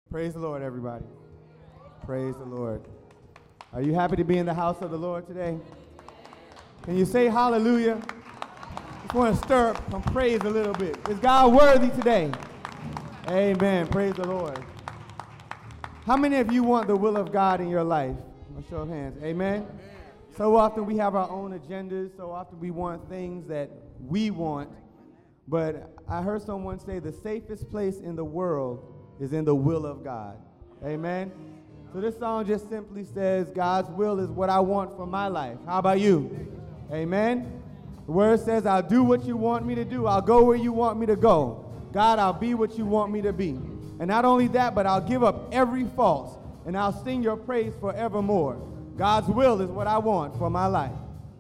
Praise the Lord, everybody. Praise the Lord. Are you happy to be in the house of the Lord today? Can you say hallelujah? Just want to stir up some praise a little bit. Is God worthy today? Amen. Praise the Lord. How many of you want the will of God in your life? A show of hands. Amen. So often we have our own agendas. So often we want things that we want. But I heard someone say the safest place in the world is in the will of God. Amen. So this song just simply says, God's will is what I want for my life. How about you? Amen. The word says, I'll do what you want me to do. I'll go where you want me to go. God, I'll be what you want me to be. And not only that, but I'll give up every fault, and I'll sing your praise forevermore. God's will is what I want for my life.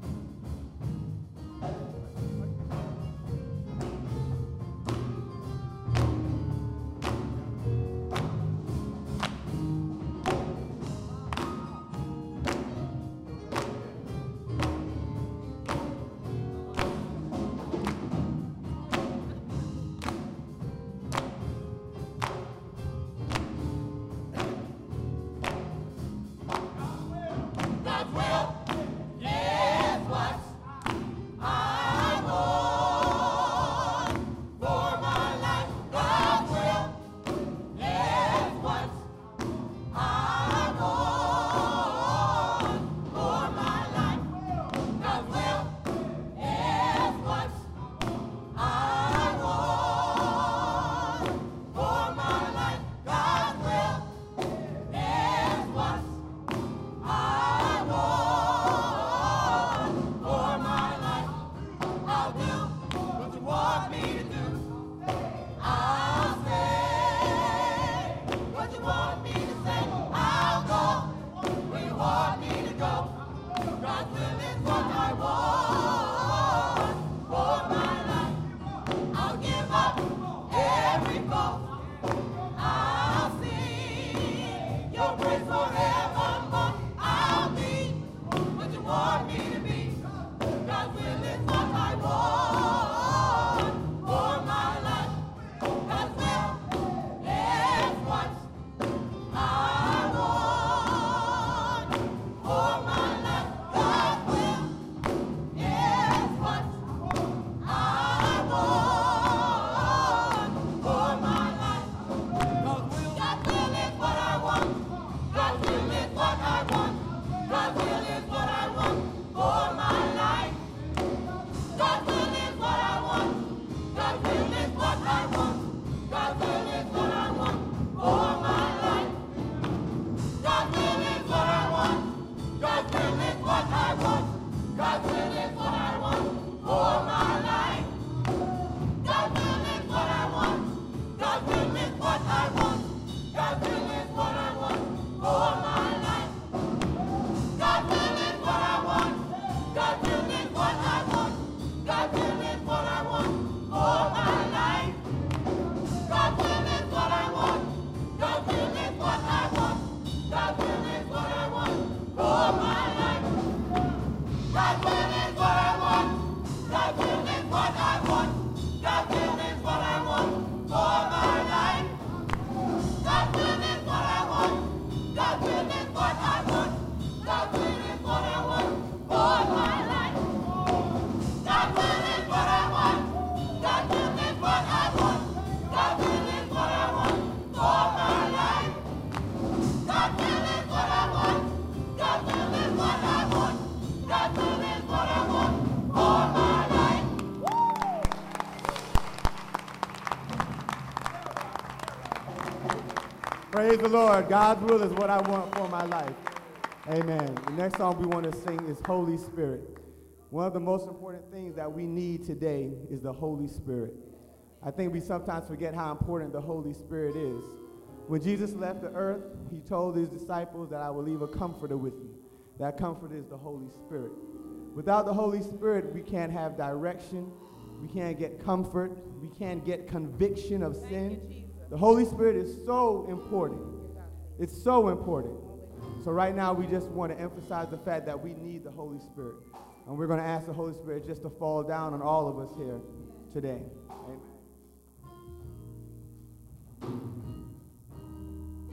Praise the Lord. God's will is what I want for my life. Amen. The next song we want to sing is Holy Spirit. One of the most important things that we need today is the Holy Spirit. I think we sometimes forget how important the Holy Spirit is. When Jesus left the earth, he told his disciples that I will leave a comforter with you. That comforter is the Holy Spirit. Without the Holy Spirit, we can't have direction. We can't get comfort. We can't get conviction of sin. The Holy Spirit is so important. It's so important. So right now we just want to emphasize the fact that we need the Holy Spirit. And we're going to ask the Holy Spirit just to fall down on all of us here today. Amen.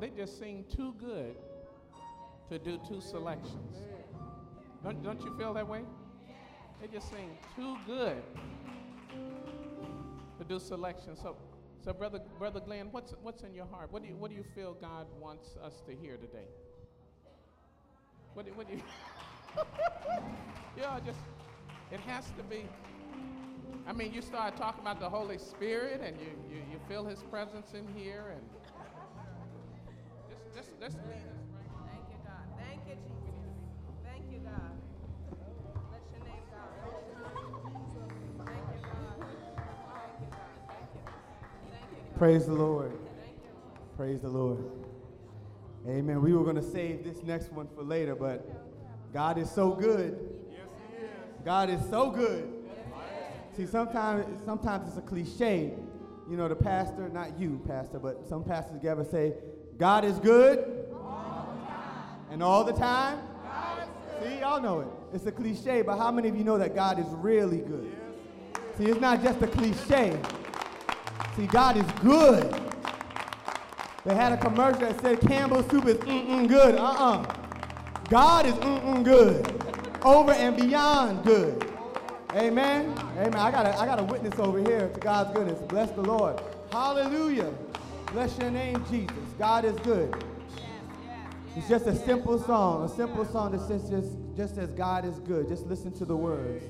they just sing too good to do two selections. Don't you feel that way? They just sing too good to do selections. So brother Glenn, what's in your heart? What do you feel God wants us to hear today? What do you? Yeah, just it has to be. I mean, you start talking about the Holy Spirit, and you feel His presence in here, and just lead us, right? Thank you, God. Thank you, Jesus. Thank you, God. Bless your name, God. Thank you, God. Thank you, God. Thank you. Thank you, God. Praise the Lord. Thank you, Lord. Praise the Lord. Amen. We were going to save this next one for later, but God is so good. Yes, He is. God is so good. See, sometimes it's a cliche. You know, the pastor, not you, pastor, but some pastors together say, God is good. All the time. And all the time? God is good. See, y'all know it. It's a cliche, but how many of you know that God is really good? Yes, see, it's not just a cliche. See, God is good. They had a commercial that said Campbell's soup is good. God is good. Over and beyond good. Amen. Amen. I got a witness over here to God's goodness. Bless the Lord. Hallelujah. Bless your name, Jesus. God is good. It's just a simple song that says just as God is good. Just listen to the words.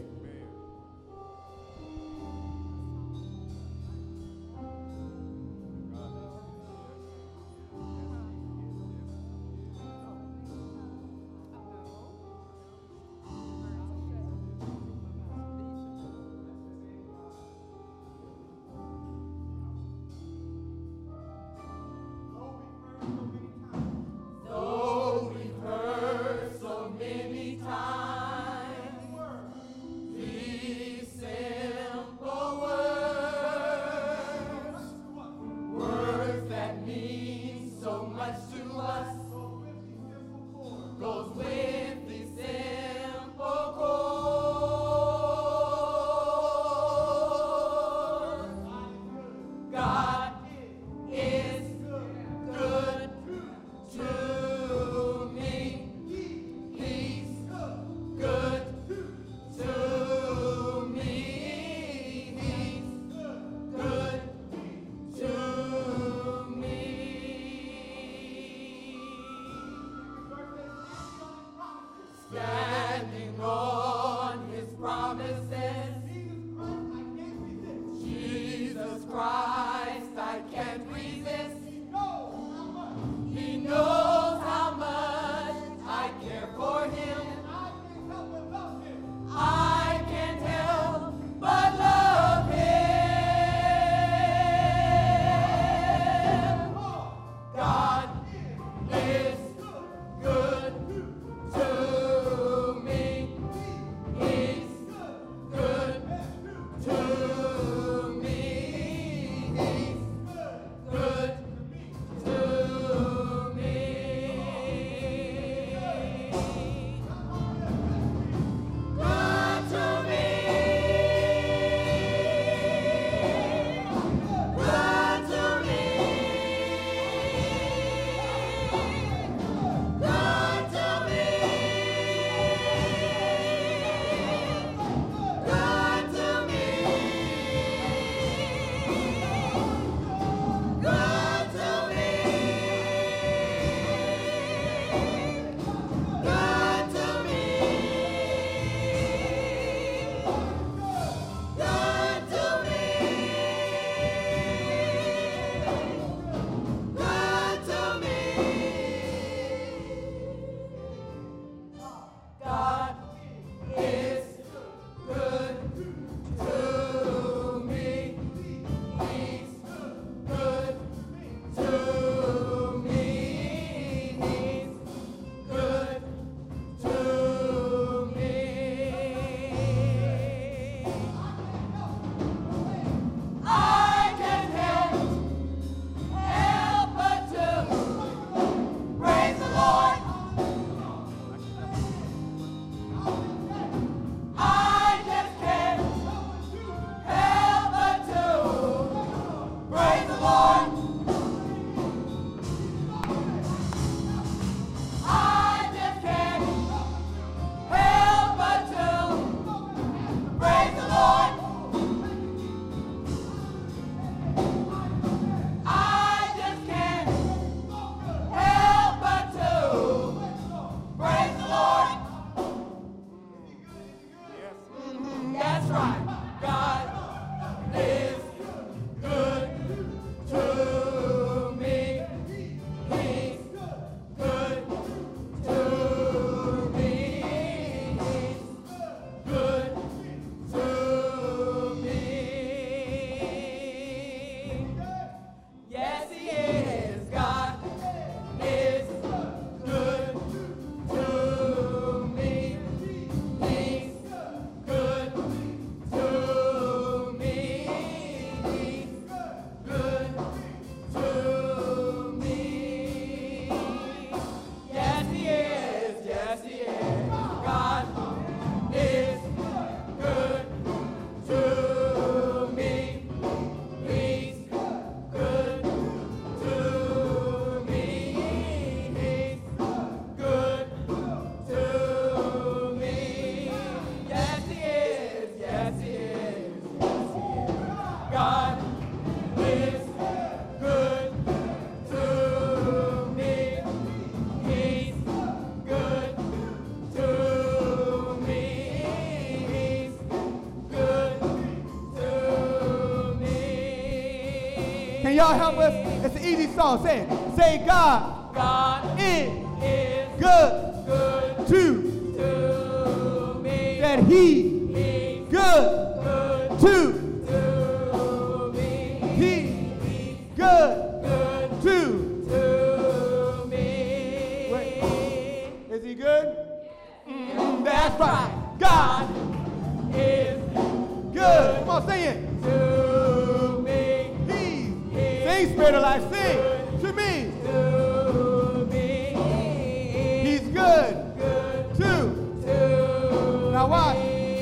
y'all help us? It's an easy song. Say it. Say God. God is is good good to. to me. That He He's good good to. to me. He good Good to. to me. Wait. Is He good? That's right. God God is good. Come on, sing it. to me. Sing, Spirit of Life, sing to me. To me. He's good too. Now watch.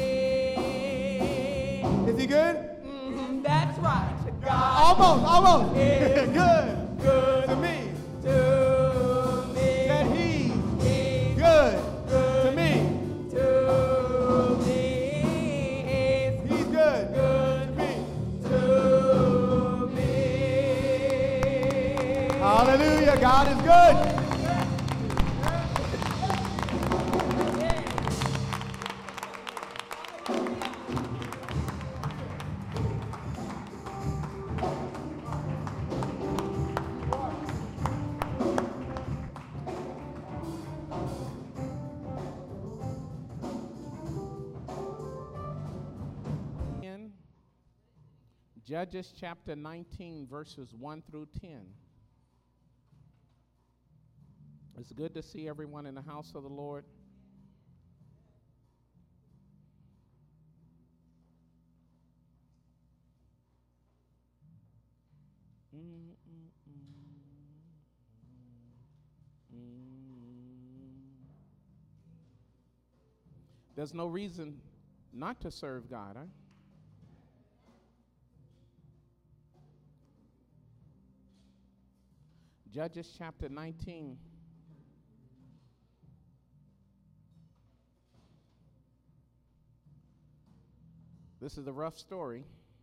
Is He good? That's right. God Almost. is Good good to me. to me. That He's good to me. To me. He's good to me. To me. Hallelujah. God is good. In Judges chapter 19, verses 1 through 10. It's good to see everyone in the house of the Lord. There's no reason not to serve God, huh? Judges chapter 19. This is a rough story.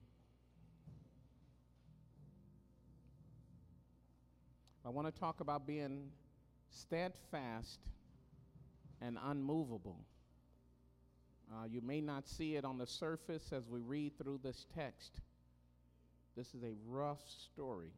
I want to talk about being steadfast and unmovable. You may not see it on the surface as we read through this text. This is a rough story.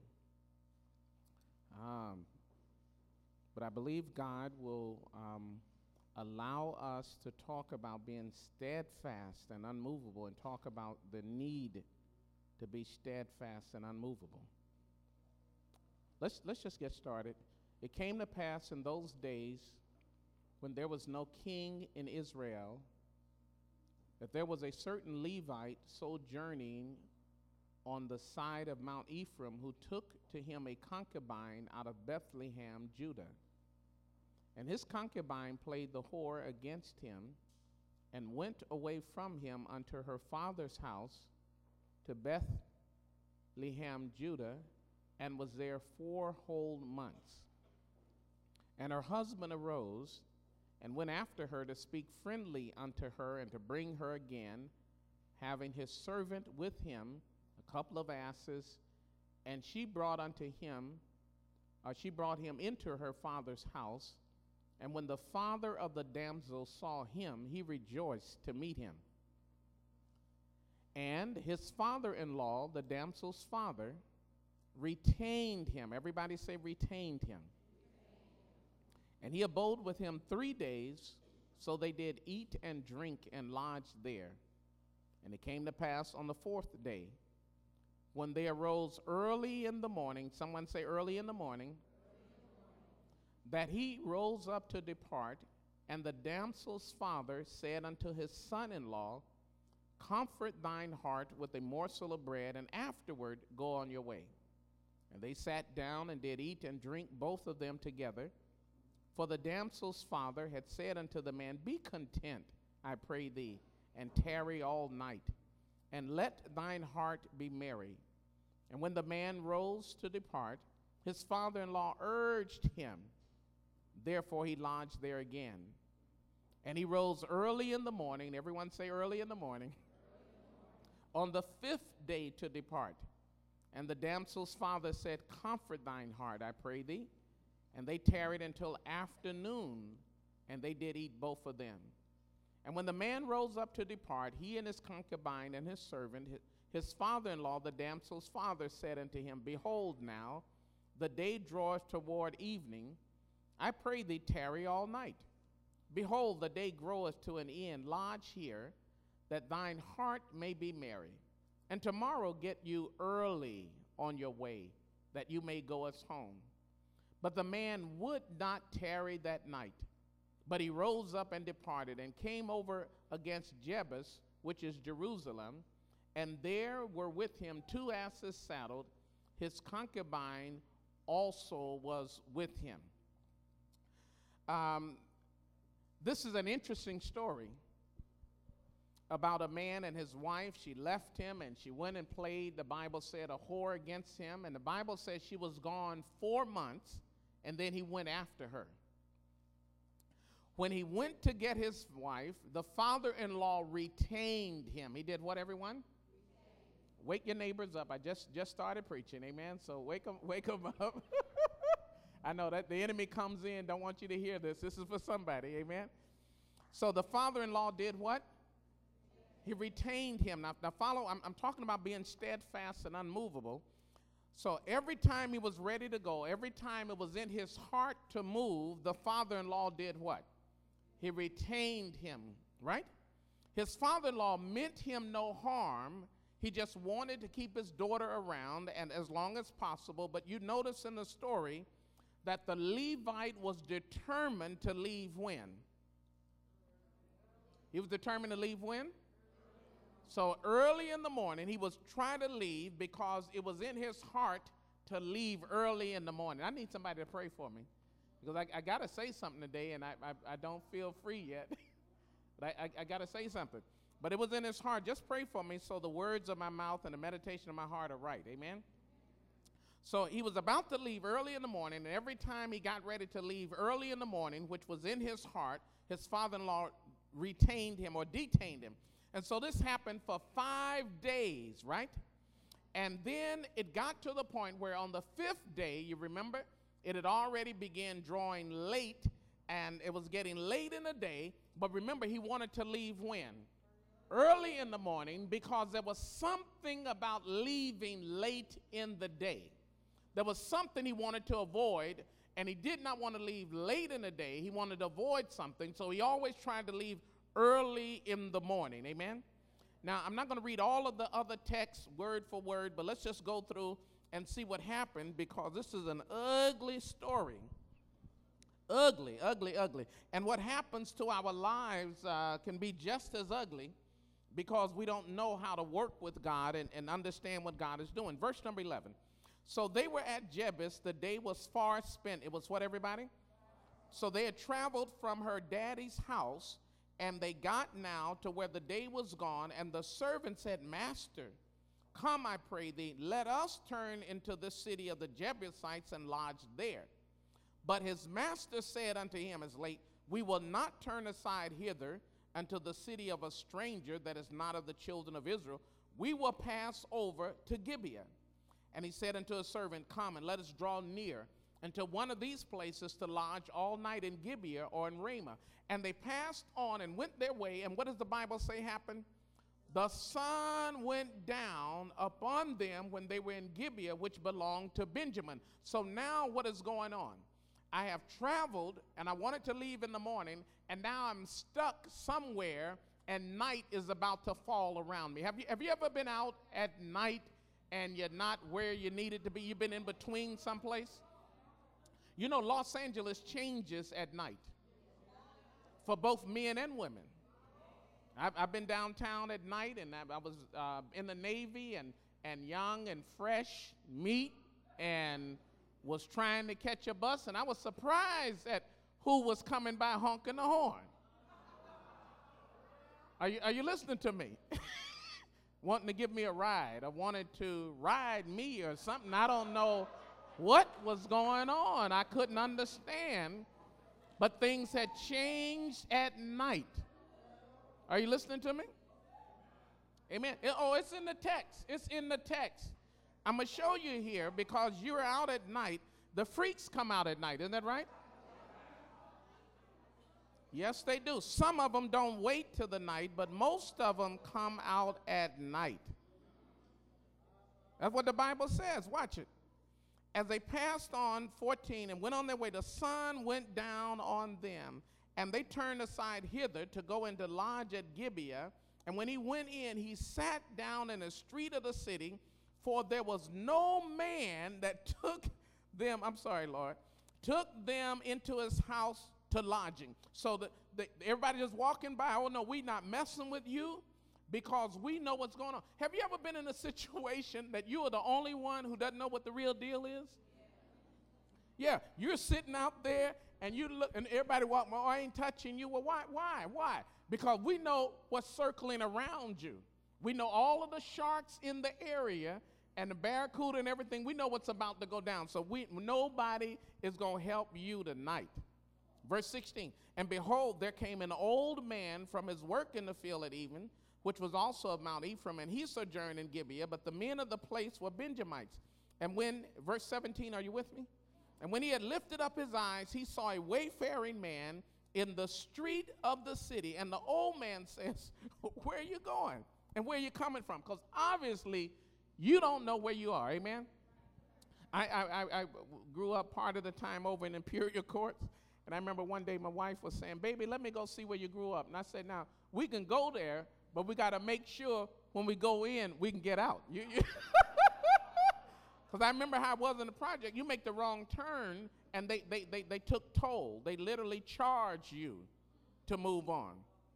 But I believe God will allow us to talk about being steadfast and unmovable and talk about the need to be steadfast and unmovable. Let's just get started. It came to pass in those days when there was no king in Israel that there was a certain Levite sojourning on the side of Mount Ephraim who took to him a concubine out of Bethlehem, Judah. And his concubine played the whore against him and went away from him unto her father's house to Bethlehem, Judah, and was there 4 whole months. And her husband arose and went after her to speak friendly unto her and to bring her again, having his servant with him, a couple of asses, and she brought him into her father's house. And when the father of the damsel saw him, he rejoiced to meet him. And his father-in-law, the damsel's father, retained him. Everybody say retained him. And he abode with him 3 days, so they did eat and drink and lodge there. And it came to pass on the 4th day, when they arose early in the morning, someone say early in the morning, that he rose up to depart, and the damsel's father said unto his son-in-law, Comfort thine heart with a morsel of bread, and afterward go on your way. And they sat down and did eat and drink, both of them together. For the damsel's father had said unto the man, Be content, I pray thee, and tarry all night, and let thine heart be merry. And when the man rose to depart, his father-in-law urged him. Therefore he lodged there again. And he rose early in the morning, everyone say early in the morning, on the 5th day to depart. And the damsel's father said, Comfort thine heart, I pray thee. And they tarried until afternoon, and they did eat both of them. And when the man rose up to depart, he and his concubine and his servant, His father-in-law, the damsel's father, said unto him, Behold now, the day draweth toward evening. I pray thee tarry all night. Behold, the day groweth to an end. Lodge here, that thine heart may be merry. And tomorrow get you early on your way, that you may go us home. But the man would not tarry that night, but he rose up and departed, and came over against Jebus, which is Jerusalem, and there were with him 2 asses saddled. His concubine also was with him. This is an interesting story about a man and his wife. She left him and she went and played, the Bible said, a whore against him. And the Bible says she was gone 4 months, and then he went after her. When he went to get his wife, the father-in-law retained him. He did what, everyone? Wake your neighbors up. I just started preaching, amen? So wake them up. I know that the enemy comes in, don't want you to hear this. This is for somebody, amen? So the father-in-law did what? He retained him. Now follow, I'm talking about being steadfast and unmovable. So every time he was ready to go, every time it was in his heart to move, the father-in-law did what? He retained him, right? His father-in-law meant him no harm. He just wanted to keep his daughter around and as long as possible. But you notice in the story that the Levite was determined to leave when? He was determined to leave when? So early in the morning, he was trying to leave because it was in his heart to leave early in the morning. I need somebody to pray for me because I got to say something today, and I don't feel free yet. But I got to say something. But it was in his heart. Just pray for me so the words of my mouth and the meditation of my heart are right. Amen? So he was about to leave early in the morning, and every time he got ready to leave early in the morning, which was in his heart, his father-in-law retained him or detained him. And so this happened for 5 days, right? And then it got to the point where on the 5th day, you remember, it had already began drawing late, and it was getting late in the day. But remember, he wanted to leave when? Early in the morning, because there was something about leaving late in the day. There was something he wanted to avoid, and he did not want to leave late in the day. He wanted to avoid something, so he always tried to leave early in the morning. Amen? Now, I'm not going to read all of the other texts word for word, but let's just go through and see what happened, because this is an ugly story. Ugly, ugly, ugly. And what happens to our lives can be just as ugly, because we don't know how to work with God and understand what God is doing. Verse number 11. So they were at Jebus. The day was far spent. It was what, everybody? So they had traveled from her daddy's house, and they got now to where the day was gone. And the servant said, Master, come, I pray thee, let us turn into the city of the Jebusites and lodge there. But his master said unto him as late, We will not turn aside hither unto the city of a stranger that is not of the children of Israel. We will pass over to Gibeah. And he said unto his servant, Come, and let us draw near unto one of these places to lodge all night in Gibeah or in Ramah. And they passed on and went their way. And what does the Bible say happened? The sun went down upon them when they were in Gibeah, which belonged to Benjamin. So now what is going on? I have traveled, and I wanted to leave in the morning, and now I'm stuck somewhere, and night is about to fall around me. Have you ever been out at night and you're not where you needed to be? You've been in between someplace? You know, Los Angeles changes at night for both men and women. I've been downtown at night, and I was in the Navy and young and fresh meat, and was trying to catch a bus, and I was surprised at who was coming by honking the horn. Are you listening to me? Wanting to give me a ride. I wanted to ride me or something. I don't know what was going on. I couldn't understand, but things had changed at night. Are you listening to me? Amen. It's in the text. It's in the text. I'm going to show you here, because you're out at night. The freaks come out at night. Isn't that right? Yes, they do. Some of them don't wait till the night, but most of them come out at night. That's what the Bible says. Watch it. As they passed on, 14, and went on their way, the sun went down on them, and they turned aside hither to go and to lodge at Gibeah. And when he went in, he sat down in the street of the city, for there was no man that took them, I'm sorry, Lord, took them into his house to lodging. So that everybody just walking by, oh no, we not messing with you because we know what's going on. Have you ever been in a situation that you are the only one who doesn't know what the real deal is? Yeah, you're sitting out there and you look, and everybody walk, oh, I ain't touching you. Well, why? Because we know what's circling around you. We know all of the sharks in the area and the barracuda and everything. We know what's about to go down. So nobody is going to help you tonight. Verse 16, and behold, there came an old man from his work in the field at even, which was also of Mount Ephraim, and he sojourned in Gibeah, but the men of the place were Benjamites. And when, verse 17, are you with me? And when he had lifted up his eyes, he saw a wayfaring man in the street of the city. And the old man says, where are you going? And where are you coming from? Because obviously, you don't know where you are, amen? I grew up part of the time over in Imperial Courts, and I remember one day my wife was saying, baby, let me go see where you grew up. And I said, now, we can go there, but we got to make sure when we go in, we can get out. Because I remember how it was in the project. You make the wrong turn, and they took toll. They literally charge you to move on.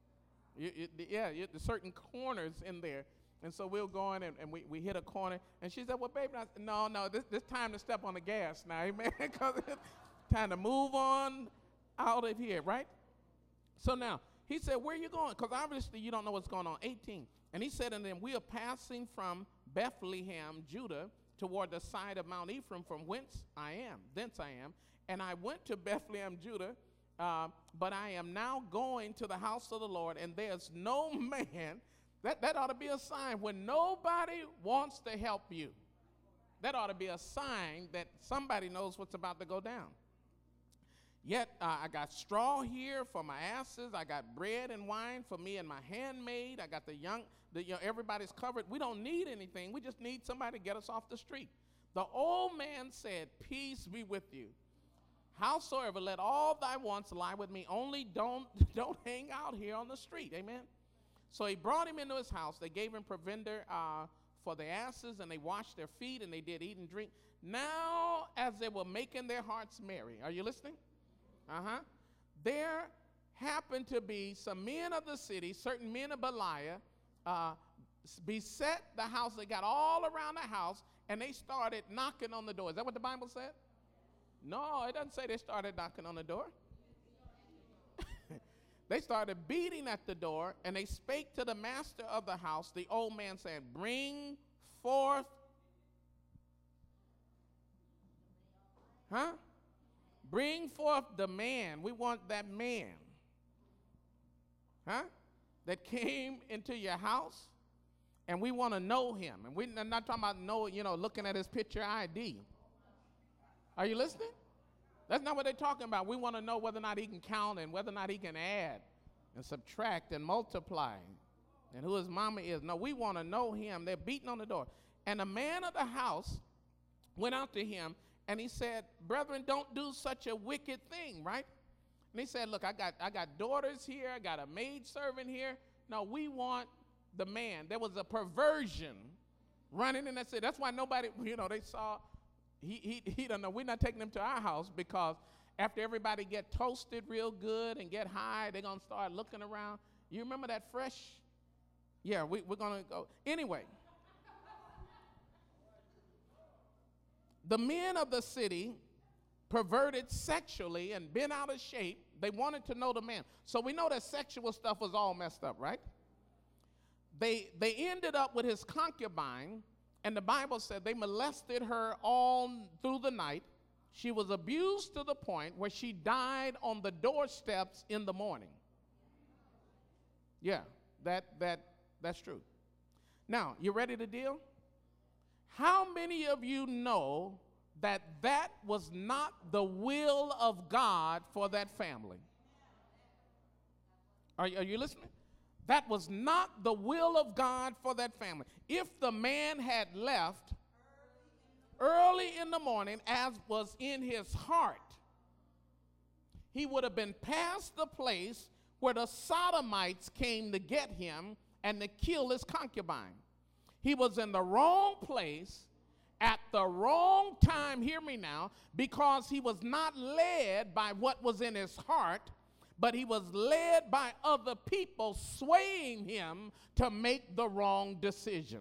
There's certain corners in there. And so we'll go in, and we hit a corner. And she said, well, baby, I said, no, this time to step on the gas now, amen? Because it's time to move on out of here, right? So now, he said, where are you going? Because obviously you don't know what's going on. 18. And he said unto them, we are passing from Bethlehem, Judah, toward the side of Mount Ephraim, from thence I am. And I went to Bethlehem, Judah, but I am now going to the house of the Lord, and there's no man. That ought to be a sign when nobody wants to help you. That ought to be a sign that somebody knows what's about to go down. Yet I got straw here for my asses. I got bread and wine for me and my handmaid. I got everybody's covered. We don't need anything. We just need somebody to get us off the street. The old man said, peace be with you. Howsoever, let all thy wants lie with me. Only don't hang out here on the street. Amen. So he brought him into his house. They gave him provender for the asses, and they washed their feet, and they did eat and drink. Now, as they were making their hearts merry, are you listening? There happened to be some men of the city, certain men of Belial, beset the house. They got all around the house, and they started knocking on the door. Is that what the Bible said? No, it doesn't say they started knocking on the door. They started beating at the door, and they spake to the master of the house, the old man, saying, bring forth. Bring forth the man. We want that man. That came into your house, and we want to know him. And we're not talking about looking at his picture ID. Are you listening? That's not what they're talking about. We want to know whether or not he can count and whether or not he can add and subtract and multiply and who his mama is. No, we want to know him. They're beating on the door. And the man of the house went out to him, and he said, brethren, don't do such a wicked thing, right? And he said, look, I got daughters here. I got a maid servant here. No, we want the man. There was a perversion running in that city. That's why nobody, they saw, he don't know. We're not taking him to our house because after everybody get toasted real good and get high, they're going to start looking around. You remember that fresh? Yeah, we're going to go. Anyway. The men of the city perverted sexually and bent out of shape. They wanted to know the man. So we know that sexual stuff was all messed up, right? They ended up with his concubine, and the Bible said they molested her all through the night. She was abused to the point where she died on the doorsteps in the morning. Yeah, that's true. Now, you ready to deal? How many of you know that was not the will of God for that family? Are you listening? That was not the will of God for that family. If the man had left, early in the morning, as was in his heart, he would have been past the place where the Sodomites came to get him and to kill his concubine. He was in the wrong place at the wrong time, hear me now, because he was not led by what was in his heart, but he was led by other people swaying him to make the wrong decision.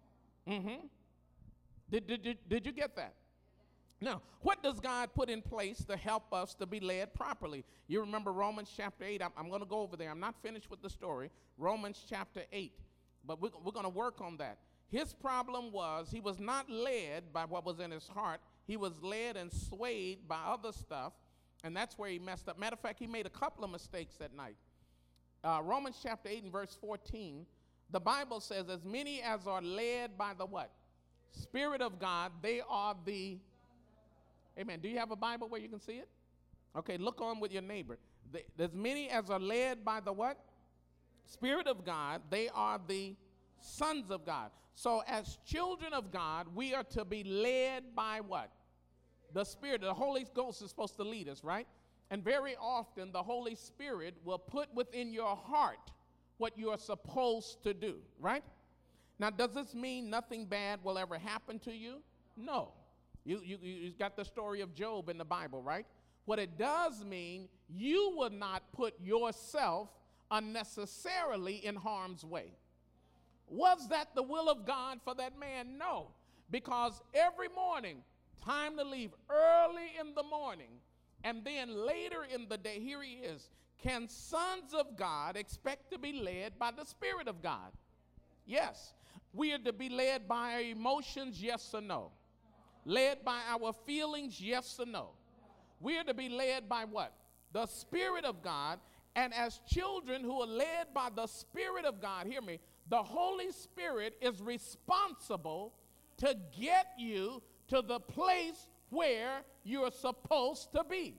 Did you get that? Now, what does God put in place to help us to be led properly? You remember Romans chapter 8. I'm going to go over there. I'm not finished with the story. Romans chapter 8. But we're going to work on that. His problem was he was not led by what was in his heart. He was led and swayed by other stuff, and that's where he messed up. Matter of fact, he made a couple of mistakes that night. Romans chapter 8 and verse 14, the Bible says, as many as are led by the what? Spirit of God, they are the... Amen. Do you have a Bible where you can see it? Okay, look on with your neighbor. As many as are led by the what? Spirit of God, they are the sons of God. So as children of God, we are to be led by what? The Spirit. The Holy Ghost is supposed to lead us, right? And very often the Holy Spirit will put within your heart what you are supposed to do, right? Now, does this mean nothing bad will ever happen to you? No. You got the story of Job in the Bible, right? What it does mean, you will not put yourself unnecessarily in harm's way. Was that the will of God for that man? No. Because every morning, time to leave early in the morning, and then later in the day, here he is. Can sons of God expect to be led by the Spirit of God? Yes. We are to be led by our emotions, yes or no? Led by our feelings, yes or no? We are to be led by what? The Spirit of God. And as children who are led by the Spirit of God, hear me, the Holy Spirit is responsible to get you to the place where you're supposed to be.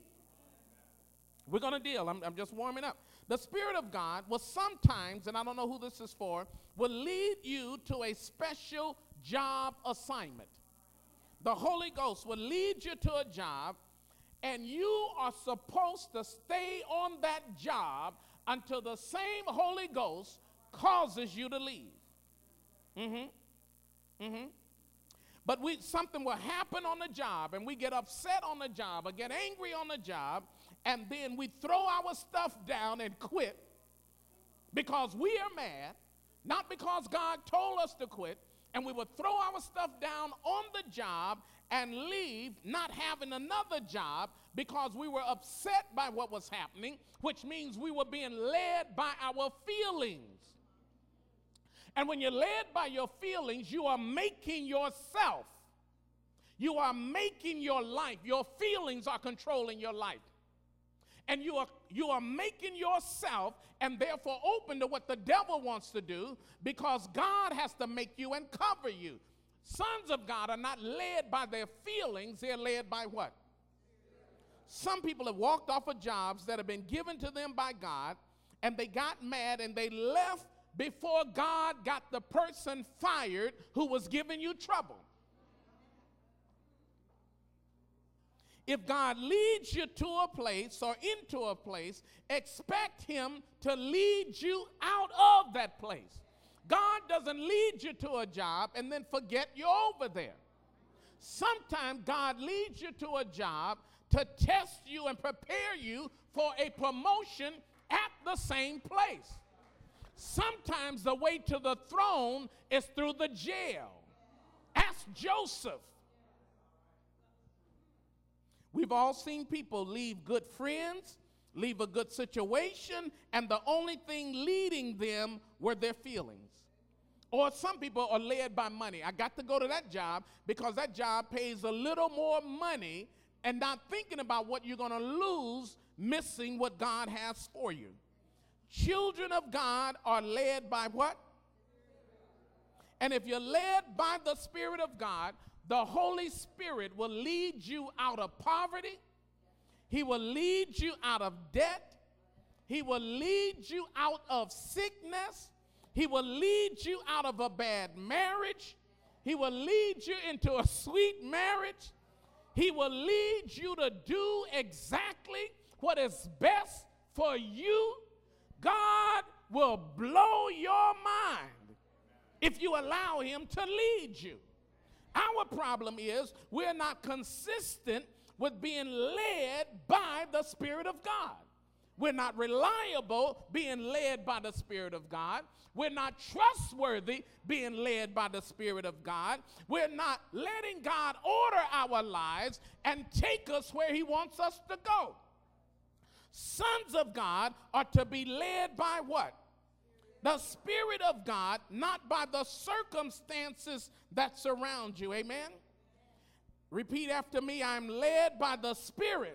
We're going to deal. I'm just warming up. The Spirit of God will sometimes, and I don't know who this is for, will lead you to a special job assignment. The Holy Ghost will lead you to a job, and you are supposed to stay on that job until the same Holy Ghost causes you to leave. But something will happen on the job, and we get upset on the job or get angry on the job, and then we throw our stuff down and quit because we are mad, not because God told us to quit. And we would throw our stuff down on the job and leave, not having another job because we were upset by what was happening, which means we were being led by our feelings. And when you're led by your feelings, you are making yourself. You are making your life. Your feelings are controlling your life. And you are making yourself and therefore open to what the devil wants to do, because God has to make you and cover you. Sons of God are not led by their feelings. They're led by what? Some people have walked off of jobs that have been given to them by God, and they got mad and they left before God got the person fired who was giving you trouble. If God leads you to a place or into a place, expect him to lead you out of that place. God doesn't lead you to a job and then forget you're over there. Sometimes God leads you to a job to test you and prepare you for a promotion at the same place. Sometimes the way to the throne is through the jail. Ask Joseph. We've all seen people leave good friends, leave a good situation, and the only thing leading them were their feelings. Or some people are led by money. I got to go to that job because that job pays a little more money, and not thinking about what you're going to lose, missing what God has for you. Children of God are led by what? And if you're led by the Spirit of God, the Holy Spirit will lead you out of poverty. He will lead you out of debt. He will lead you out of sickness. He will lead you out of a bad marriage. He will lead you into a sweet marriage. He will lead you to do exactly what is best for you. God will blow your mind if you allow him to lead you. Our problem is we're not consistent with being led by the Spirit of God. We're not reliable being led by the Spirit of God. We're not trustworthy being led by the Spirit of God. We're not letting God order our lives and take us where he wants us to go. Sons of God are to be led by what? The Spirit of God, not by the circumstances that surround you. Amen? Repeat after me. I am led by the Spirit.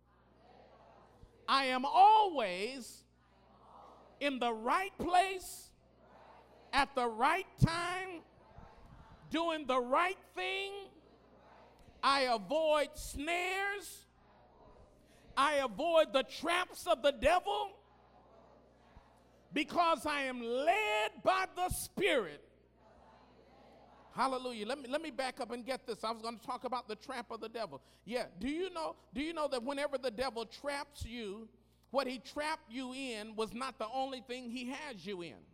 I am always in the right place at the right time, doing the right thing. I avoid snares. I avoid the traps of the devil because I am led by the Spirit. Hallelujah. Let me back up and get this. I was going to talk about the trap of the devil. Yeah, do you know that whenever the devil traps you, what he trapped you in was not the only thing he has you in.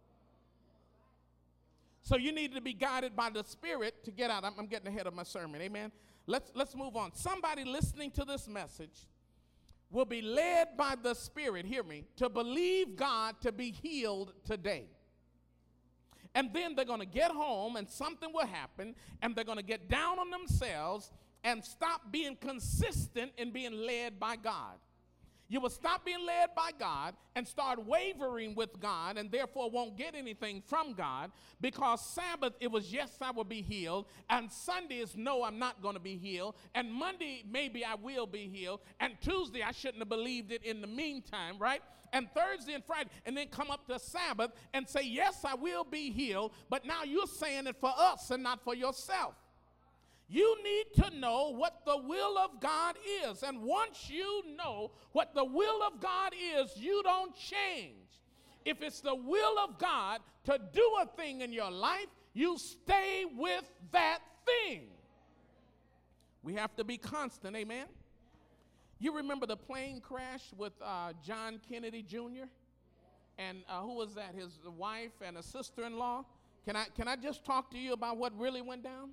So you need to be guided by the Spirit to get out. I'm getting ahead of my sermon. Amen. Let's move on. Somebody listening to this message will be led by the Spirit, hear me, to believe God to be healed today. And then they're going to get home and something will happen and they're going to get down on themselves and stop being consistent in being led by God. You will stop being led by God and start wavering with God and therefore won't get anything from God because Sabbath, it was yes, I will be healed. And Sunday is no, I'm not going to be healed. And Monday, maybe I will be healed. And Tuesday, I shouldn't have believed it in the meantime, right? And Thursday and Friday, and then come up to Sabbath and say, yes, I will be healed. But now you're saying it for us and not for yourself. You need to know what the will of God is. And once you know what the will of God is, you don't change. If it's the will of God to do a thing in your life, you stay with that thing. We have to be constant, amen? You remember the plane crash with John Kennedy Jr.? And who was that? His wife and a sister-in-law? Can I just talk to you about what really went down?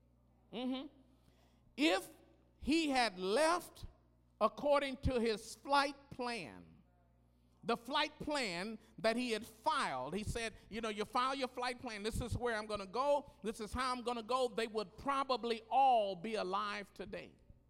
If he had left according to his flight plan, the flight plan that he had filed, he said, you know, you file your flight plan, this is where I'm going to go, this is how I'm going to go, they would probably all be alive today.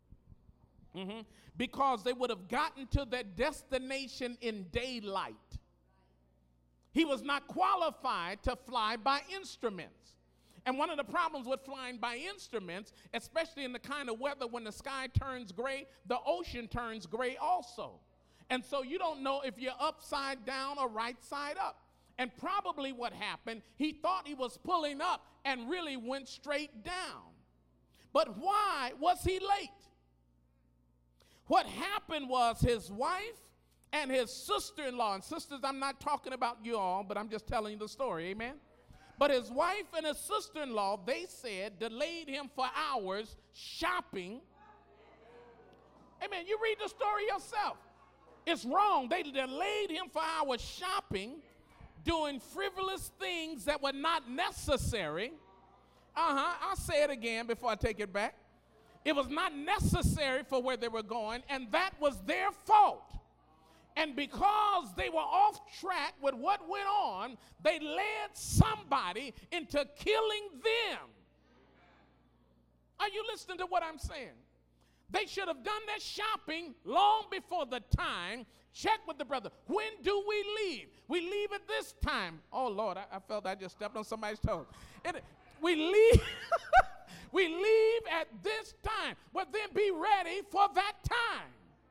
Because they would have gotten to their destination in daylight. He was not qualified to fly by instruments. And one of the problems with flying by instruments, especially in the kind of weather when the sky turns gray, the ocean turns gray also. And so you don't know if you're upside down or right side up. And probably what happened, he thought he was pulling up and really went straight down. But why was he late? What happened was his wife and his sister-in-law, and sisters, I'm not talking about you all, but I'm just telling you the story, amen? But his wife and his sister-in-law, they said, delayed him for hours shopping. Amen. You read the story yourself. It's wrong. They delayed him for hours shopping, doing frivolous things that were not necessary. I'll say it again before I take it back. It was not necessary for where they were going, and that was their fault. And because they were off track with what went on, they led somebody into killing them. Are you listening to what I'm saying? They should have done their shopping long before the time. Check with the brother. When do we leave? We leave at this time. Oh, Lord, I felt I just stepped on somebody's toes. We leave. We leave at this time. But then be ready for that time.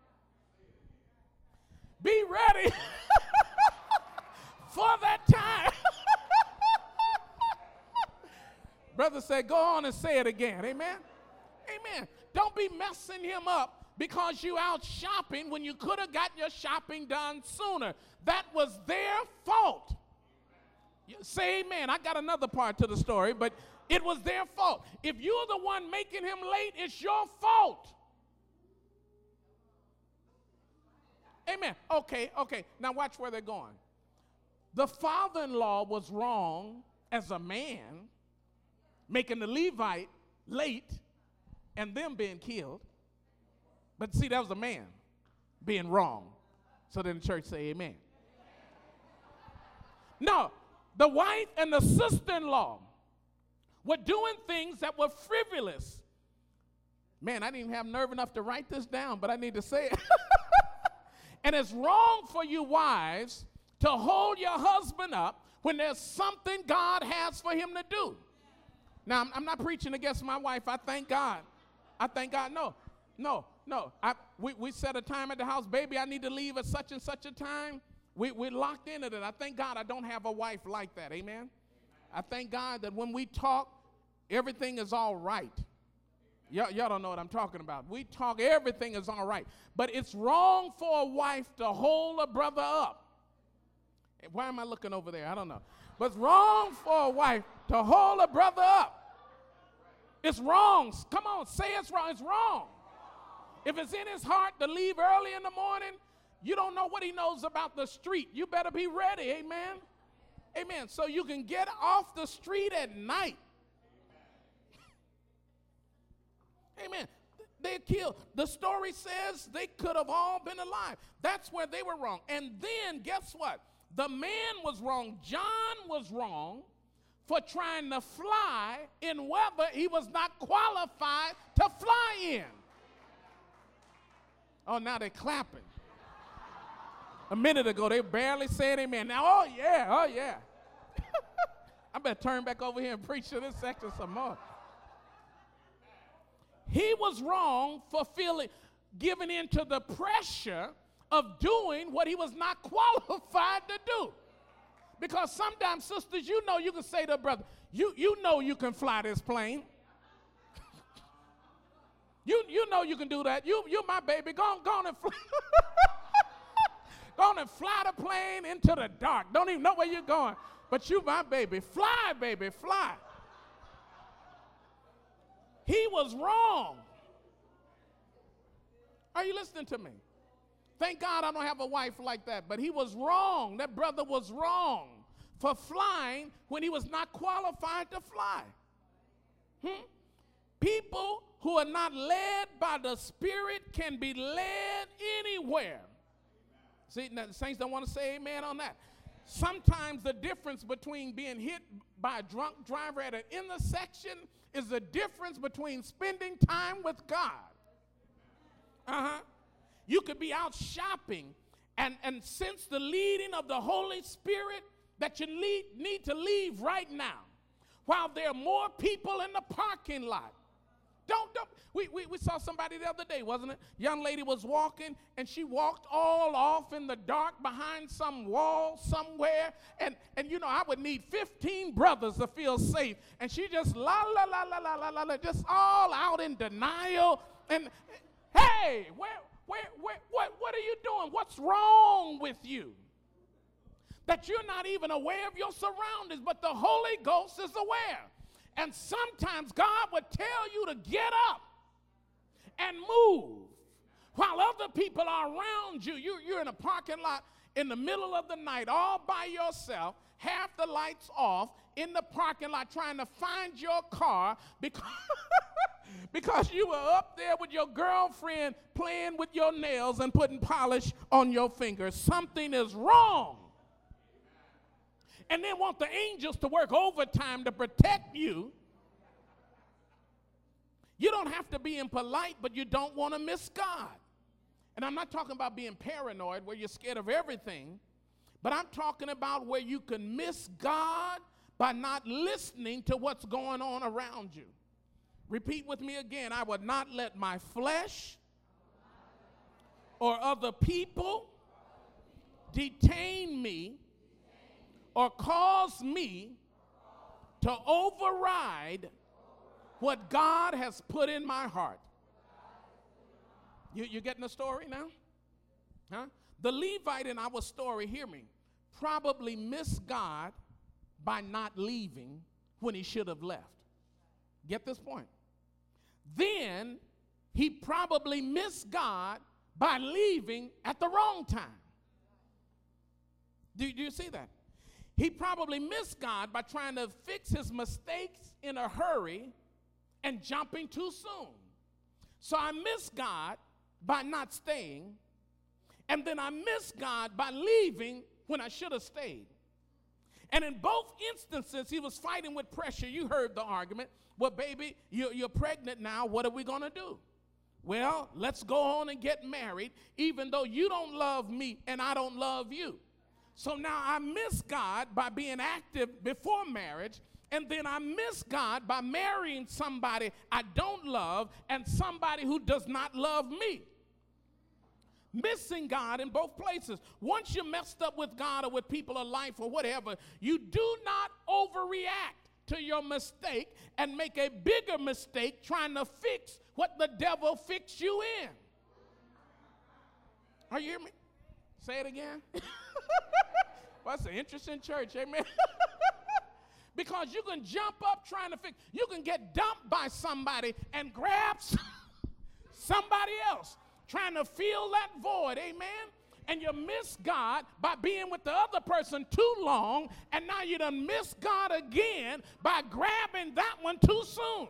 Be ready for that time. Brother said, go on and say it again. Amen? Amen. Don't be messing him up because you out shopping when you could have gotten your shopping done sooner. That was their fault. Say amen. I got another part to the story, but It was their fault. If you're the one making him late, it's your fault. Amen. Okay. Now watch where they're going. The father-in-law was wrong as a man, making the Levite late and them being killed. But see, that was a man being wrong. So then the church say amen. No, the wife and the sister-in-law were doing things that were frivolous. Man, I didn't even have nerve enough to write this down, but I need to say it. And it's wrong for you wives to hold your husband up when there's something God has for him to do. Now, I'm not preaching against my wife. I thank God. No. We set a time at the house. Baby, I need to leave at such and such a time. We're locked into that. I thank God I don't have a wife like that. Amen. I thank God that when we talk, everything is all right. Y'all don't know what I'm talking about. We talk, everything is all right. But it's wrong for a wife to hold a brother up. Why am I looking over there? I don't know. But it's wrong for a wife to hold a brother up. It's wrong. Come on, say it's wrong. It's wrong. If it's in his heart to leave early in the morning, you don't know what he knows about the street. You better be ready, amen? Amen. So you can get off the street at night. Amen. They killed. The story says they could have all been alive. That's where they were wrong. And then guess what? The man was wrong. John was wrong for trying to fly in weather he was not qualified to fly in. Oh, now they're clapping. A minute ago, they barely said amen. Now, oh, yeah. I better turn back over here and preach to this section some more. He was wrong for giving in to the pressure of doing what he was not qualified to do. Because sometimes, sisters, you know you can say to a brother, you know you can fly this plane. You know you can do that. You're my baby. Go on and fly. Go on and fly the plane into the dark. Don't even know where you're going. But you my baby. Fly, baby, fly. He was wrong. Are you listening to me? Thank God I don't have a wife like that. But he was wrong. That brother was wrong for flying when he was not qualified to fly. People who are not led by the Spirit can be led anywhere. See, now, the saints don't want to say amen on that. Sometimes the difference between being hit by a drunk driver at an intersection is the difference between spending time with God. You could be out shopping and sense the leading of the Holy Spirit that you need to leave right now while there are more people in the parking lot. We saw somebody the other day, wasn't it? Young lady was walking, and she walked all off in the dark behind some wall somewhere. And you know, I would need 15 brothers to feel safe. And she just just all out in denial. And hey, what are you doing? What's wrong with you? That you're not even aware of your surroundings, but the Holy Ghost is aware. And sometimes God would tell you to get up and move while other people are around you. You're in a parking lot in the middle of the night all by yourself, half the lights off, in the parking lot trying to find your car because you were up there with your girlfriend playing with your nails and putting polish on your fingers. Something is wrong. And then want the angels to work overtime to protect you. You don't have to be impolite, but you don't want to miss God. And I'm not talking about being paranoid where you're scared of everything, but I'm talking about where you can miss God by not listening to what's going on around you. Repeat with me again. I would not let my flesh or other people detain me or cause me to override what God has put in my heart. You getting the story now? Huh? The Levite in our story, hear me, probably missed God by not leaving when he should have left. Get this point. Then he probably missed God by leaving at the wrong time. Do you see that? He probably missed God by trying to fix his mistakes in a hurry and jumping too soon. So I missed God by not staying, and then I missed God by leaving when I should have stayed. And in both instances, he was fighting with pressure. You heard the argument. Well, baby, you're pregnant now. What are we going to do? Well, let's go on and get married, even though you don't love me and I don't love you. So now I miss God by being active before marriage, and then I miss God by marrying somebody I don't love and somebody who does not love me. Missing God in both places. Once you're messed up with God or with people or life or whatever, you do not overreact to your mistake and make a bigger mistake trying to fix what the devil fixed you in. Are you hearing me? Say it again. Well, that's an interesting church, amen. Because you can jump up trying to fix, you can get dumped by somebody and grab somebody else trying to fill that void, amen. And you miss God by being with the other person too long, and now you done miss God again by grabbing that one too soon.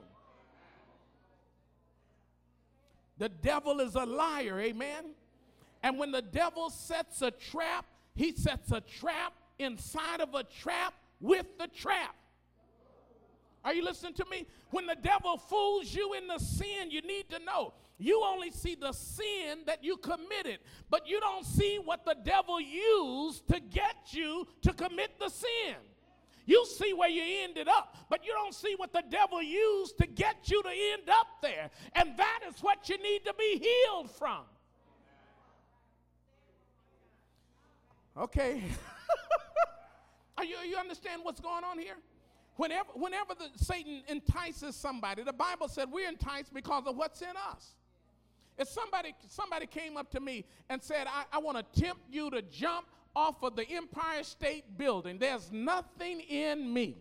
The devil is a liar, amen. And when the devil sets a trap, he sets a trap inside of a trap with the trap. Are you listening to me? When the devil fools you into sin, you need to know you only see the sin that you committed, but you don't see what the devil used to get you to commit the sin. You see where you ended up, but you don't see what the devil used to get you to end up there. And that is what you need to be healed from. Okay. You understand what's going on here? Whenever Satan entices somebody, the Bible said we're enticed because of what's in us. If somebody came up to me and said, I want to tempt you to jump off of the Empire State Building, there's nothing in me.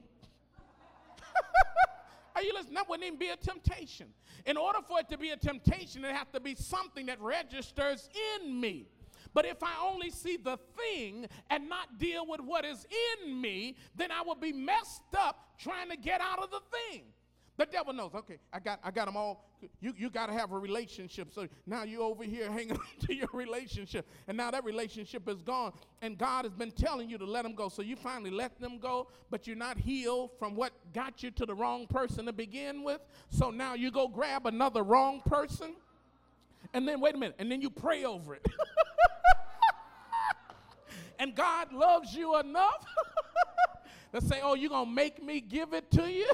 Are you listening? That wouldn't even be a temptation. In order for it to be a temptation, it has to be something that registers in me. But if I only see the thing and not deal with what is in me, then I will be messed up trying to get out of the thing. The devil knows, okay, I got them all. You got to have a relationship. So now you're over here hanging on to your relationship. And now that relationship is gone. And God has been telling you to let them go. So you finally let them go, but you're not healed from what got you to the wrong person to begin with. So now you go grab another wrong person. And then, wait a minute, and then you pray over it. And God loves you enough to say, oh, you're going to make me give it to you?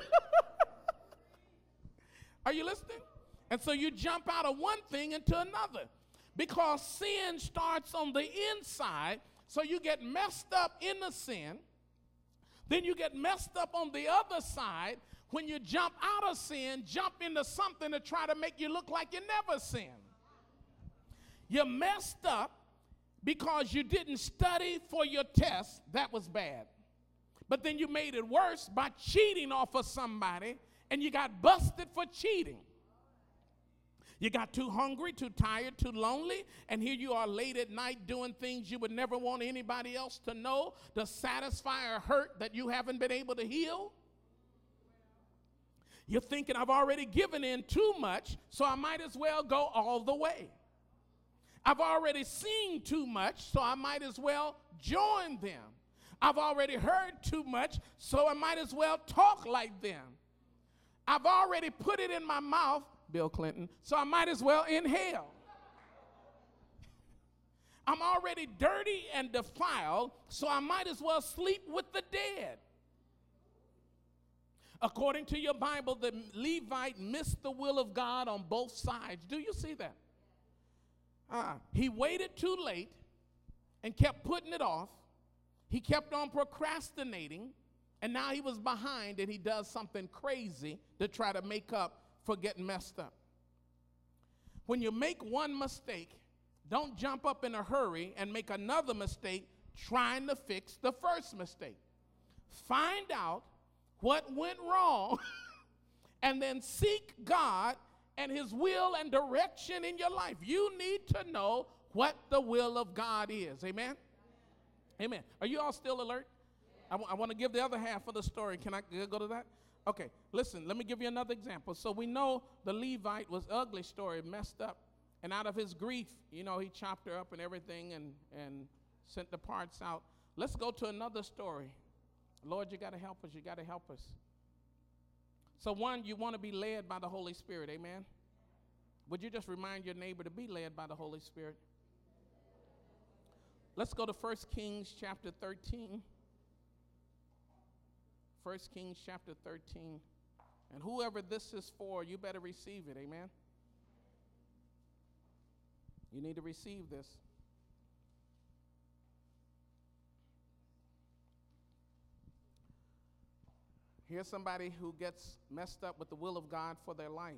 Are you listening? And so you jump out of one thing into another because sin starts on the inside. So you get messed up in the sin. Then you get messed up on the other side. When you jump out of sin, jump into something to try to make you look like you never sinned. You're messed up because you didn't study for your test. That was bad. But then you made it worse by cheating off of somebody, and you got busted for cheating. You got too hungry, too tired, too lonely, and here you are late at night doing things you would never want anybody else to know to satisfy a hurt that you haven't been able to heal. You're thinking, I've already given in too much, so I might as well go all the way. I've already seen too much, so I might as well join them. I've already heard too much, so I might as well talk like them. I've already put it in my mouth, Bill Clinton, so I might as well inhale. I'm already dirty and defiled, so I might as well sleep with the dead. According to your Bible, the Levite missed the will of God on both sides. Do you see that? He waited too late and kept putting it off. He kept on procrastinating, and now he was behind, and he does something crazy to try to make up for getting messed up. When you make one mistake, don't jump up in a hurry and make another mistake trying to fix the first mistake. Find out what went wrong and then seek God and his will and direction in your life. You need to know what the will of God is. Amen? Amen. Are you all still alert? I want to give the other half of the story. Can I go to that? Okay, listen, let me give you another example. So we know the Levite was ugly story, messed up. And out of his grief, you know, he chopped her up and everything and sent the parts out. Let's go to another story. Lord, you got to help us. You got to help us. So one, you want to be led by the Holy Spirit. Amen? Would you just remind your neighbor to be led by the Holy Spirit? Let's go to 1 Kings chapter 13. 1 Kings chapter 13. And whoever this is for, you better receive it. Amen? You need to receive this. Here's somebody who gets messed up with the will of God for their life.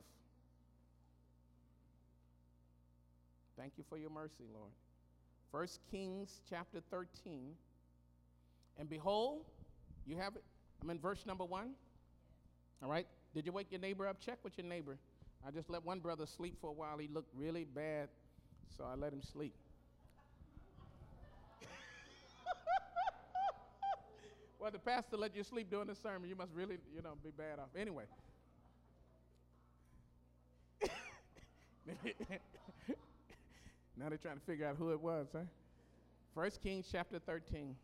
Thank you for your mercy, Lord. 1 Kings chapter 13. And behold, you have it. I'm in verse number 1. All right. Did you wake your neighbor up? Check with your neighbor. I just let one brother sleep for a while. He looked really bad, so I let him sleep. Well, the pastor let you sleep during the sermon. You must really, be bad off. Anyway. Now they're trying to figure out who it was, huh? 1 Kings chapter 13.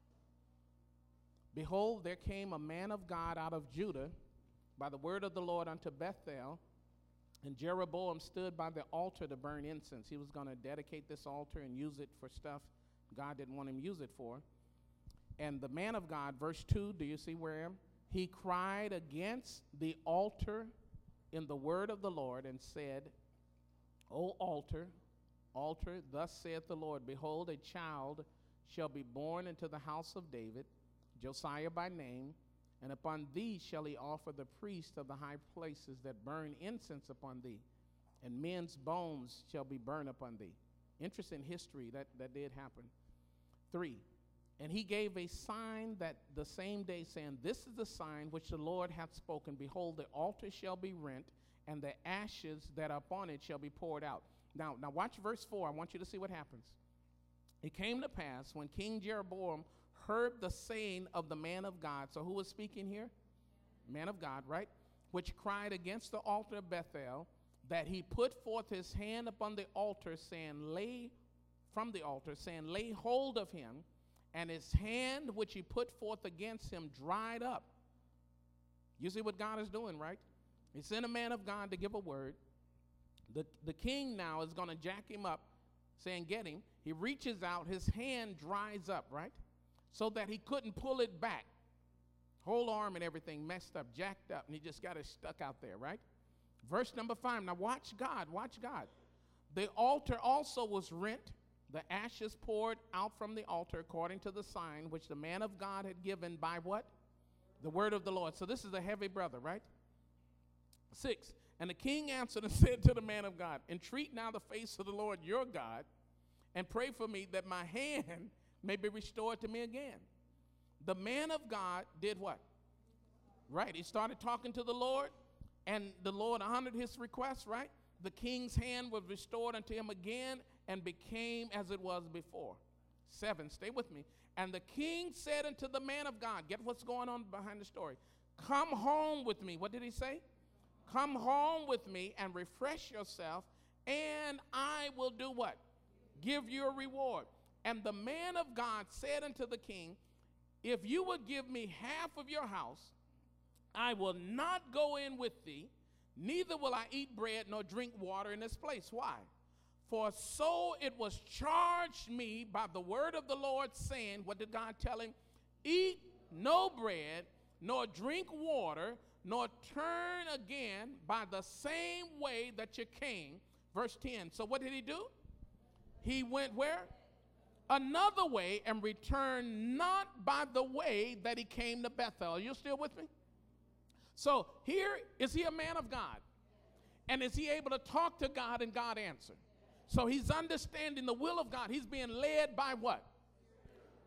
Behold, there came a man of God out of Judah by the word of the Lord unto Bethel, and Jeroboam stood by the altar to burn incense. He was going to dedicate this altar and use it for stuff God didn't want him to use it for. And the man of God, verse 2, do you see where I am? He cried against the altar in the word of the Lord and said, O altar, altar, thus saith the Lord, behold, a child shall be born into the house of David, Josiah by name, and upon thee shall he offer the priest of the high places that burn incense upon thee, and men's bones shall be burned upon thee. Interesting history that did happen. 3, and he gave a sign that the same day, saying, this is the sign which the Lord hath spoken. Behold, the altar shall be rent, and the ashes that are upon it shall be poured out. Now watch verse 4. I want you to see what happens. It came to pass when King Jeroboam heard the saying of the man of God. So who was speaking here? Man of God, right? Which cried against the altar of Bethel, that he put forth his hand upon the altar, lay hold of him, and his hand which he put forth against him dried up. You see what God is doing, right? He sent a man of God to give a word. The king now is going to jack him up, saying, get him. He reaches out, his hand dries up, right? So that he couldn't pull it back. Whole arm and everything messed up, jacked up, and he just got it stuck out there, right? Verse number 5. Now watch God, watch God. The altar also was rent, the ashes poured out from the altar according to the sign which the man of God had given by what? The word of the Lord. So this is a heavy brother, right? 6, and the king answered and said to the man of God, entreat now the face of the Lord your God, and pray for me that my hand may be restored to me again. The man of God did what? Right, he started talking to the Lord, and the Lord honored his request, right? The king's hand was restored unto him again and became as it was before. 7, stay with me. And the king said unto the man of God, get what's going on behind the story. Come home with me. What did he say? Come home with me and refresh yourself, and I will do what? Give you a reward. And the man of God said unto the king, if you would give me half of your house, I will not go in with thee, neither will I eat bread nor drink water in this place. Why? For so it was charged me by the word of the Lord, saying, what did God tell him? Eat no bread, nor drink water, nor turn again by the same way that you came. Verse 10. So what did he do? He went where? Another way, and returned not by the way that he came to Bethel. Are you still with me? So here, is he a man of God? And is he able to talk to God and God answer? So he's understanding the will of God. He's being led by what?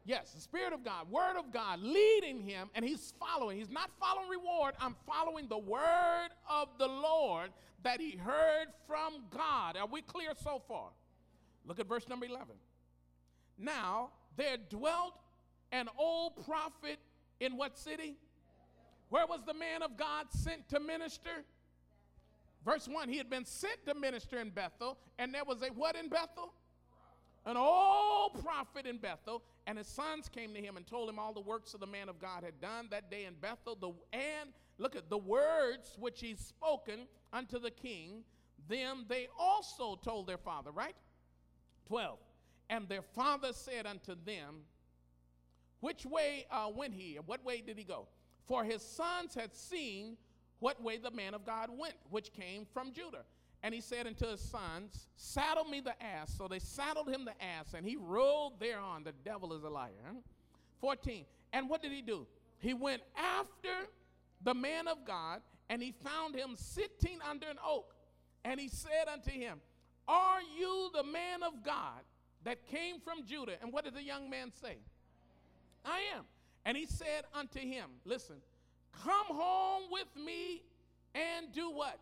Yes, the Spirit of God, Word of God, leading him, and he's following. He's not following reward. I'm following the word of the Lord that he heard from God. Are we clear so far? Look at verse number 11. Now, there dwelt an old prophet in what city? Where was the man of God sent to minister? Verse 1, he had been sent to minister in Bethel, and there was a what in Bethel? An old prophet in Bethel, and his sons came to him and told him all the works of the man of God had done that day in Bethel. And look at the words which he's spoken unto the king, them they also told their father, right? 12. And their father said unto them, which way went he? What way did he go? For his sons had seen what way the man of God went, which came from Judah. And he said unto his sons, saddle me the ass. So they saddled him the ass, and he rode thereon. The devil is a liar. Huh? 14. And what did he do? He went after the man of God, and he found him sitting under an oak. And he said unto him, are you the man of God that came from Judah? And what did the young man say? I am. And he said unto him, listen, come home with me and do what?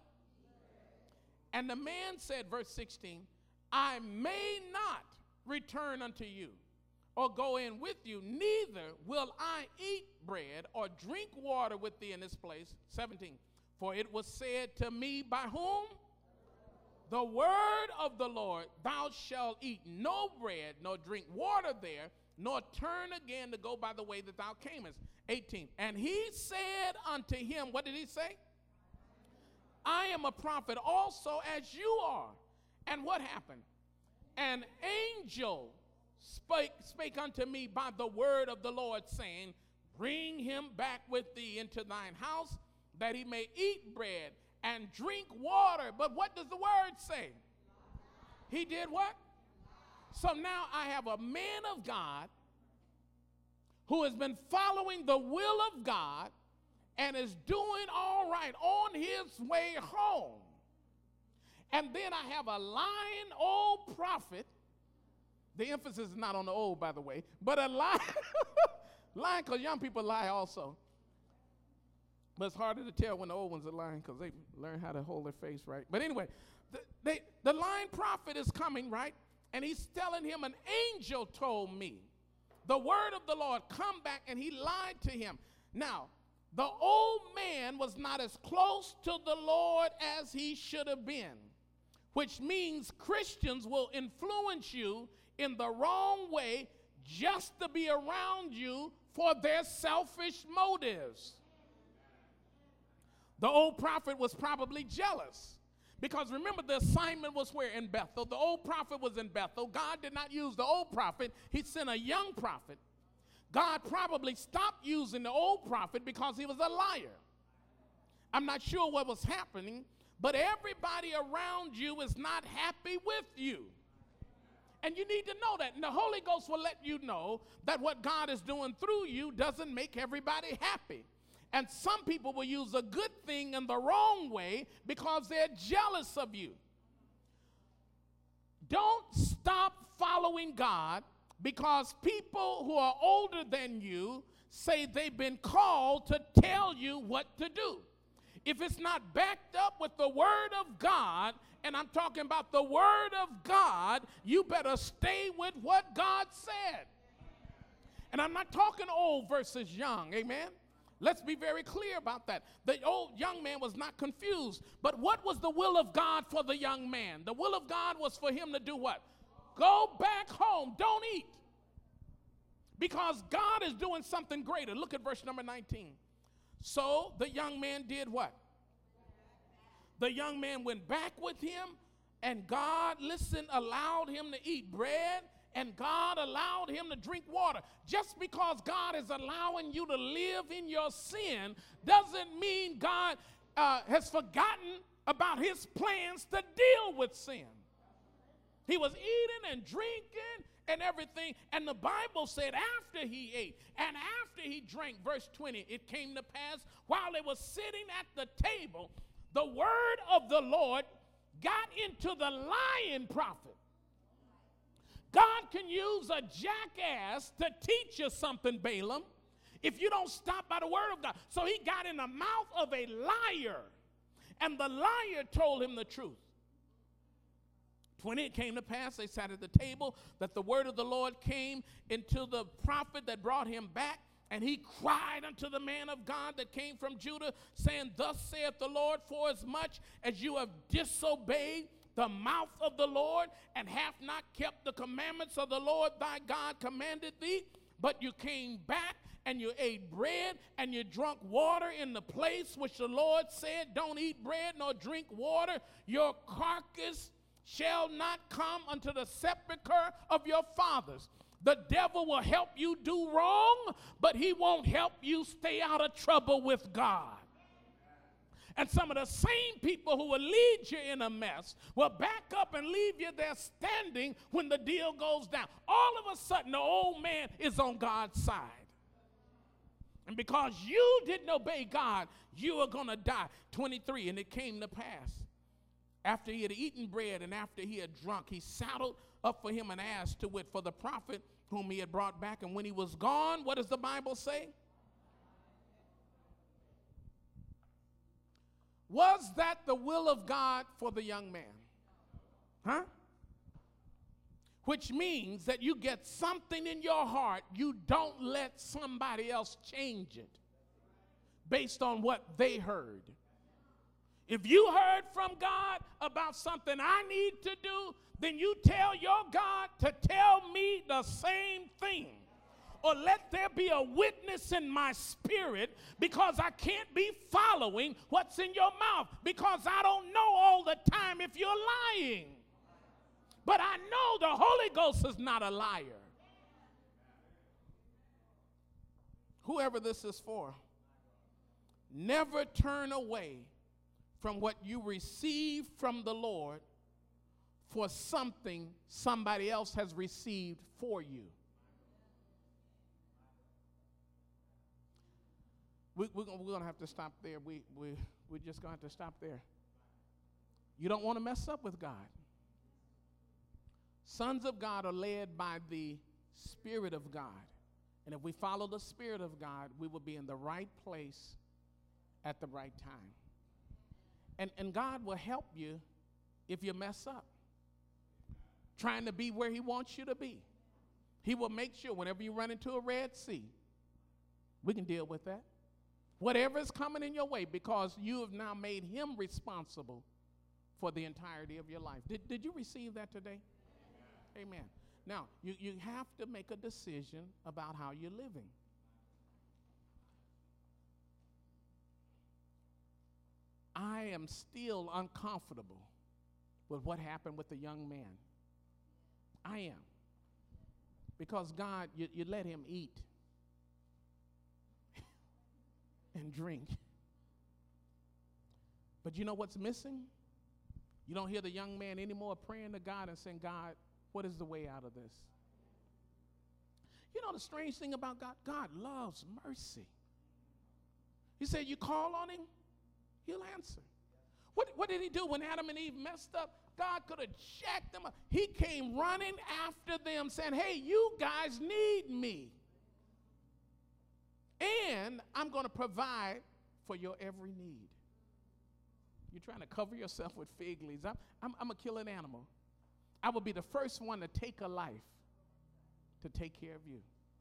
And the man said, verse 16, I may not return unto you or go in with you, neither will I eat bread or drink water with thee in this place. 17, for it was said to me by whom? The word of the Lord, thou shalt eat no bread, nor drink water there, nor turn again to go by the way that thou camest. 18, and he said unto him, what did he say? I am a prophet also as you are. And what happened? An angel spake unto me by the word of the Lord, saying, bring him back with thee into thine house, that he may eat bread and drink water. But what does the word say? He did what? So now I have a man of God who has been following the will of God and is doing all right on his way home. And then I have a lying old prophet. The emphasis is not on the old, by the way, but a lying, lying because young people lie also. But it's harder to tell when the old ones are lying because they learn how to hold their face right. But anyway, the lying prophet is coming, right? And he's telling him, an angel told me, the word of the Lord, come back, and he lied to him. Now, the old man was not as close to the Lord as he should have been, which means Christians will influence you in the wrong way just to be around you for their selfish motives. The old prophet was probably jealous because remember the assignment was where? In Bethel. The old prophet was in Bethel. God did not use the old prophet. He sent a young prophet. God probably stopped using the old prophet because he was a liar. I'm not sure what was happening, but everybody around you is not happy with you. And you need to know that. And the Holy Ghost will let you know that what God is doing through you doesn't make everybody happy. And some people will use a good thing in the wrong way because they're jealous of you. Don't stop following God because people who are older than you say they've been called to tell you what to do. If it's not backed up with the word of God, and I'm talking about the word of God, you better stay with what God said. And I'm not talking old versus young, amen? Let's be very clear about that. The old young man was not confused. But what was the will of God for the young man? The will of God was for him to do what? Go back home. Don't eat. Because God is doing something greater. Look at verse number 19. So the young man did what? The young man went back with him, and God, listen, allowed him to eat bread, and God allowed him to drink water. Just because God is allowing you to live in your sin doesn't mean God has forgotten about his plans to deal with sin. He was eating and drinking and everything, and the Bible said after he ate and after he drank, verse 20, it came to pass while they were sitting at the table, the word of the Lord got into the lying prophet. God God can use a jackass to teach you something, Balaam, if you don't stop by the word of God. So he got in the mouth of a liar, and the liar told him the truth. 20, it came to pass, they sat at the table, that the word of the Lord came into the prophet that brought him back, and he cried unto the man of God that came from Judah, saying, Thus saith the Lord, forasmuch as you have disobeyed the mouth of the Lord, and have not kept the commandments of the Lord thy God commanded thee, but you came back and you ate bread and you drunk water in the place which the Lord said, Don't eat bread nor drink water, your carcass shall not come unto the sepulchre of your fathers. The devil will help you do wrong, but he won't help you stay out of trouble with God. And some of the same people who will lead you in a mess will back up and leave you there standing when the deal goes down. All of a sudden, the old man is on God's side. And because you didn't obey God, you are going to die. 23, and it came to pass, after he had eaten bread and after he had drunk, he saddled up for him an ass, to wit, for the prophet whom he had brought back. And when he was gone, what does the Bible say? Was that the will of God for the young man? Huh? Which means that you get something in your heart, you don't let somebody else change it based on what they heard. If you heard from God about something I need to do, then you tell your God to tell me the same thing. Or let there be a witness in my spirit, because I can't be following what's in your mouth, because I don't know all the time if you're lying. But I know the Holy Ghost is not a liar. Whoever this is for, never turn away from what you receive from the Lord for something somebody else has received for you. We're going to have to stop there. We're just going to have to stop there. You don't want to mess up with God. Sons of God are led by the Spirit of God. And if we follow the Spirit of God, we will be in the right place at the right time. And God will help you if you mess up, trying to be where he wants you to be. He will make sure whenever you run into a Red Sea, we can deal with that. Whatever is coming in your way, because you have now made him responsible for the entirety of your life. Did you receive that today? Amen. Amen. Now, you have to make a decision about how you're living. I am still uncomfortable with what happened with the young man. I am. Because God, you let him eat and drink. But you know what's missing? You don't hear the young man anymore praying to God and saying, God, what is the way out of this? You know the strange thing about God? God loves mercy. He said, you call on him, he'll answer. What did he do when Adam and Eve messed up? God could have jacked them up. He came running after them saying, hey, you guys need me. And I'm going to provide for your every need. You're trying to cover yourself with fig leaves. I'm going to kill an animal. I will be the first one to take a life to take care of you.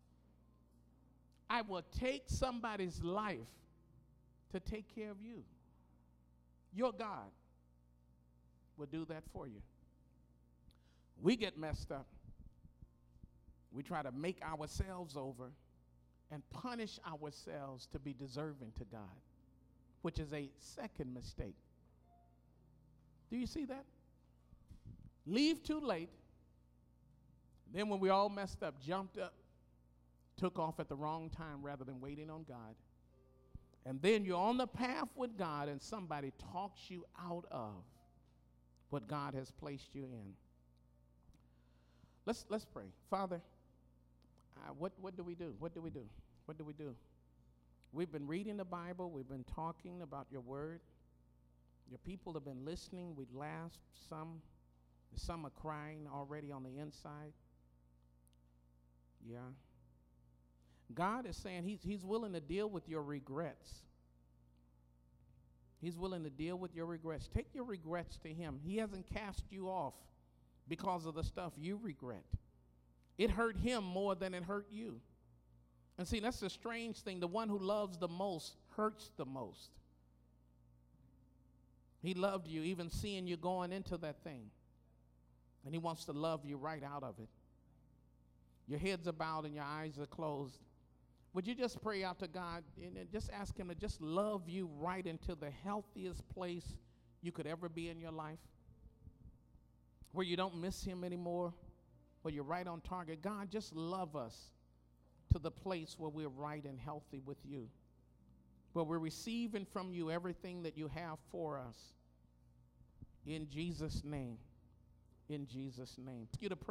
I will take somebody's life to take care of you. Your God will do that for you. We get messed up. We try to make ourselves over and punish ourselves to be deserving to God, which is a second mistake. Do you see that? Leave too late. Then when we all messed up, jumped up, took off at the wrong time rather than waiting on God. And then you're on the path with God and somebody talks you out of what God has placed you in. Let's pray. Father, what do we do? What do we do? What do we do? We've been reading the Bible. We've been talking about your word. Your people have been listening. We laughed. Some are crying already on the inside. Yeah. God is saying he's willing to deal with your regrets. He's willing to deal with your regrets. Take your regrets to him. He hasn't cast you off because of the stuff you regret. It hurt him more than it hurt you. And see, that's the strange thing. The one who loves the most hurts the most. He loved you even seeing you going into that thing. And he wants to love you right out of it. Your heads are bowed and your eyes are closed. Would you just pray out to God and just ask him to just love you right into the healthiest place you could ever be in your life? Where you don't miss him anymore, where you're right on target. God, just love us to the place where we're right and healthy with you, where we're receiving from you everything that you have for us. In Jesus' name. In Jesus' name. You to pray.